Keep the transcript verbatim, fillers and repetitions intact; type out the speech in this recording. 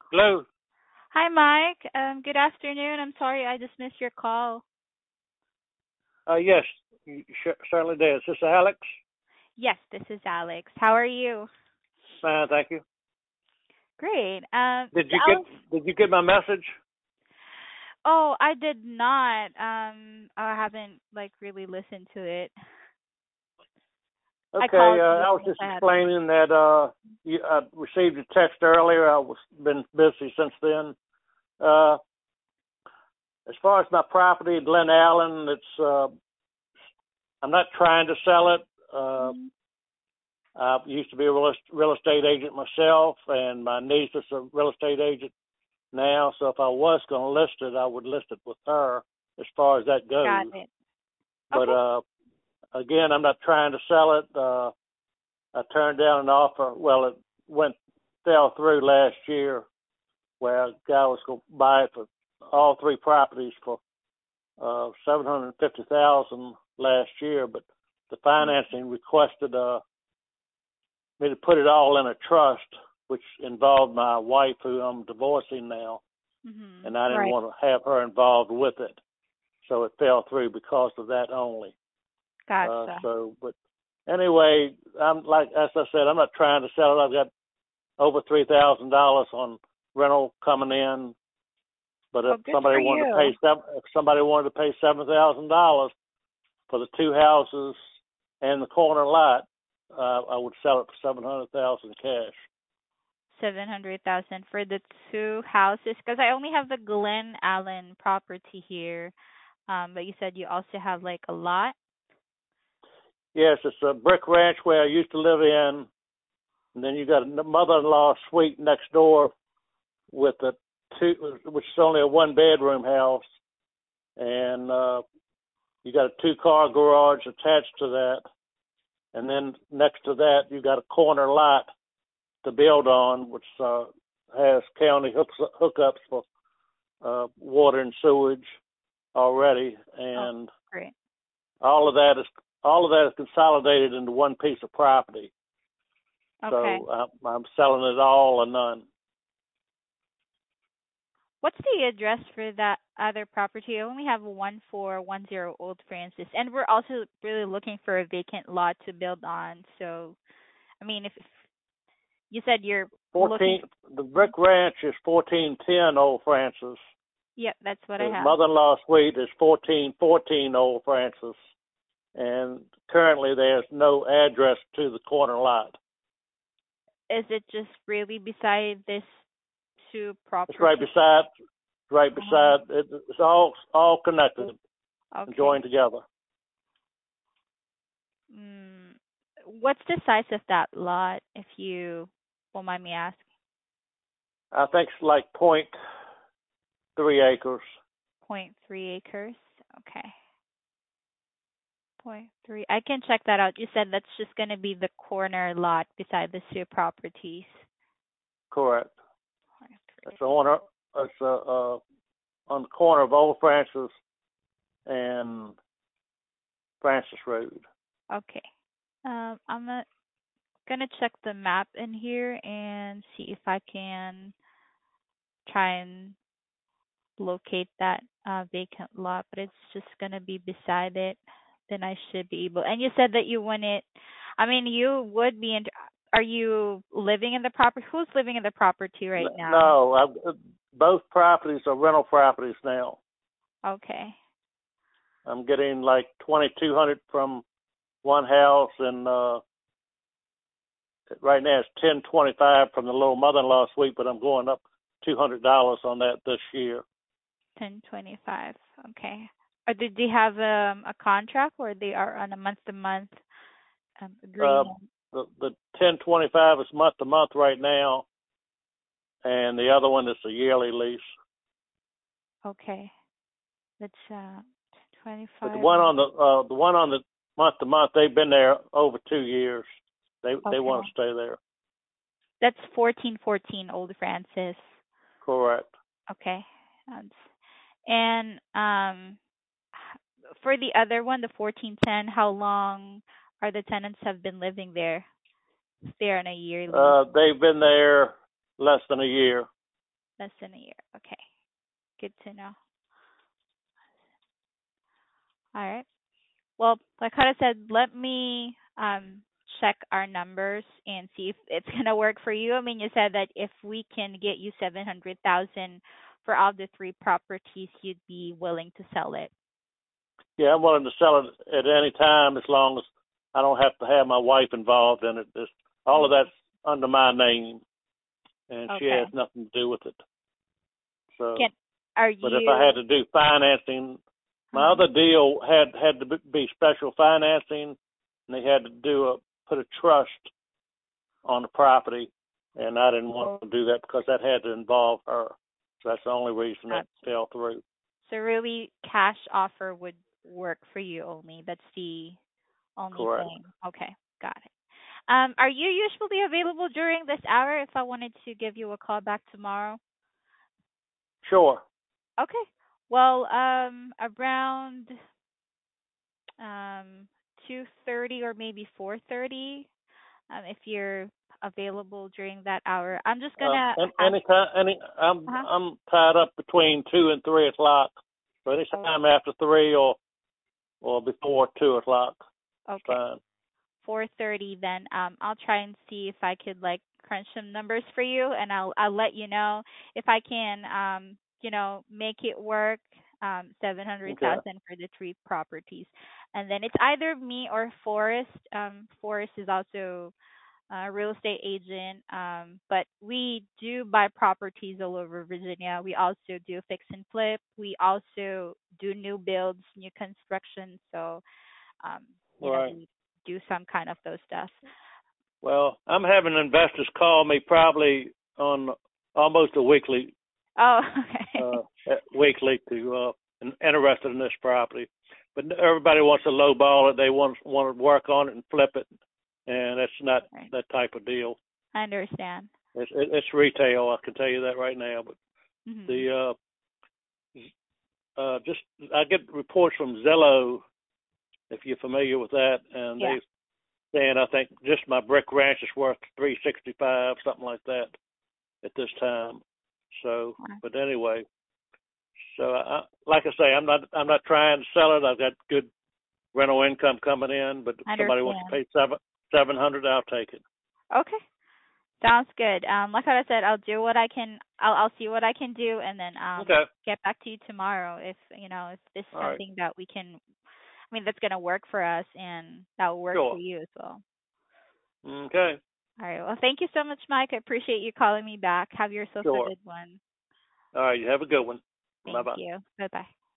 Hello. Hi, Mike. Um, good afternoon. I'm sorry I just missed your call. Uh, yes, you sh- certainly did. Is this Alex? Yes, this is Alex. How are you? Fine, thank you. Great. Um, Did so you I get was, Did you get my message? oh, I did not. Um, I haven't like really listened to it. I Okay. called Uh, you I was since just I had. explaining that uh, you, I received a text earlier. I was been busy since then. Uh, as far as my property, Glen Allen, it's uh, I'm not trying to sell it. Uh, Mhm. I used to be a real, real estate agent myself, and my niece is a real estate agent now. So if I was going to list it, I would list it with her as far as that Got goes. it. But Okay. uh, again, I'm not trying to sell it. Uh, I turned down an offer. Well, it went fell through last year, where a guy was going to buy it for all three properties for uh, seven hundred fifty thousand last year, but the financing requested uh, me to put it all in a trust, which involved my wife, who I'm divorcing now, Mm-hmm. and I didn't Right. want to have her involved with it, so it fell through because of that only. Uh, Gotcha. so, but anyway, I'm like as I said, I'm not trying to sell it. I've got over three thousand dollars on rental coming in. But if Well, good somebody for wanted to pay you. seven, if somebody wanted to pay seven thousand dollars for the two houses and the corner lot, uh, I would sell it for seven hundred thousand cash. Seven hundred thousand for the two houses, because I only have the Glen Allen property here. Um, but you said you also have like a lot. Yes, it's a brick ranch where I used to live in, and then you got a mother-in-law suite next door with a two, which is only a one-bedroom house, and uh, you got a two-car garage attached to that, and then next to that you got a corner lot to build on, which uh, has county hooks, hookups for uh, water and sewage already, Oh, and great. all of that is all of that is consolidated into one piece of property. Okay. So uh, I'm selling it all or none. What's the address for that other property? I only have one four one zero Old Francis, and we're also really looking for a vacant lot to build on. So, I mean, if, if you said you're looking Fourteen, for, the brick ranch is fourteen ten Old Francis. yeah, that's what I The have. mother-in-law suite is fourteen fourteen Old Francis, and currently there's no address to the corner lot. Is it just really beside this two It's right property? beside, right Uh-huh. beside. It, it's all all connected and Okay. joined together. Mm, what's the size of that lot, if you won't mind me asking? I think it's like point three acres. Point three acres. Okay. Point three. I can check that out. You said that's just gonna be the corner lot beside the two properties. Correct. Point It's three. on a, it's a, uh, on the corner of Old Francis and Francis Road. Okay. Um, I'm uh, gonna check the map in here and see if I can try and locate that uh, vacant lot, but it's just gonna be beside it. Then I should be able. And you said that you want it. I mean, you would be in. Are you living in the property? Who's living in the property right now? No, I've, both properties are rental properties now. Okay. I'm getting like twenty two hundred from one house, and uh, right now it's ten twenty five from the little mother-in-law suite, but I'm going up two hundred dollars on that this year. ten twenty-five. Okay. Or did they have um, a contract, or they are on a month-to-month um, Uh, agreement? the the ten twenty five is month to month right now, and the other one is a yearly lease. Okay. That's uh But the twenty-five. one on the uh, the one on the month to month, they've been there over two years. They they Okay. want to stay there. That's fourteen fourteen Old Francis. Correct. Okay. That's, and um for the other one, the fourteen ten, how long are the tenants have been living there? They're on a year lease. Uh, they've been there less than a year. Less than a year. Okay. Good to know. All right. Well, like I said, let me um, check our numbers and see if it's gonna work for you. I mean, you said that if we can get you seven hundred thousand for all the three properties, you'd be willing to sell it. Yeah, I'm willing to sell it at any time as long as I don't have to have my wife involved in it. This, all of that's under my name, and she Okay. has nothing to do with it. So, Can are but if I had you? to do financing, my Uh, other deal had had to be special financing, and they had to do a put a trust on the property, and I didn't want to do that because that had to involve her. So that's the only reason that gotcha. fell through. So really, cash offer would work for you only. That's the only Correct. thing. Okay, got it. Um, are you usually available during this hour if I wanted to give you a call back tomorrow? Sure. Okay. Well, um, around um two thirty or maybe four thirty, um, if you're available during that hour. I'm just Um, gonna and ask. any time, any I'm Uh-huh. I'm tied up between two and three o'clock. So Oh, anytime after three or or before two o'clock, it's okay. fine. four thirty then. Um, I'll try and see if I could like crunch some numbers for you, and I'll I'll let you know if I can um you know make it work. Um, seven hundred Okay. thousand for the three properties, and then it's either me or Forrest. Um, Forrest is also a real estate agent. Um, but we do buy properties all over Virginia. We also do fix and flip. We also do new builds, new construction. So um, you All know, right. we do some kind of those stuff. Well, I'm having investors call me probably on almost a weekly Oh, uh okay. weekly to uh in- interested in this property. But everybody wants to lowball it. They want want to work on it and flip it, and it's not Right. that type of deal. I understand. It's it's retail. I can tell you that right now. But Mhm. the uh uh just I get reports from Zillow, if you're familiar with that, and Yeah. they saying I think just my brick ranch is worth three sixty five, something like that, at this time. So, Wow. but anyway, so I, like I say, I'm not I'm not trying to sell it. I've got good rental income coming in, but if I somebody wants to understand. pay seven seven hundred, I'll take it. Okay. Sounds good. Um, like I said, I'll do what I can. I'll I'll see what I can do, and then um Okay. get back to you tomorrow if you know if this is All right. something that we can. I mean, that's gonna work for us, and that will work for Sure. you as well. Okay. All right. Well, thank you so much, Mike. I appreciate you calling me back. Have yourself a Sure. good one. All right. You have a good one. Bye Thank bye. you. Bye bye.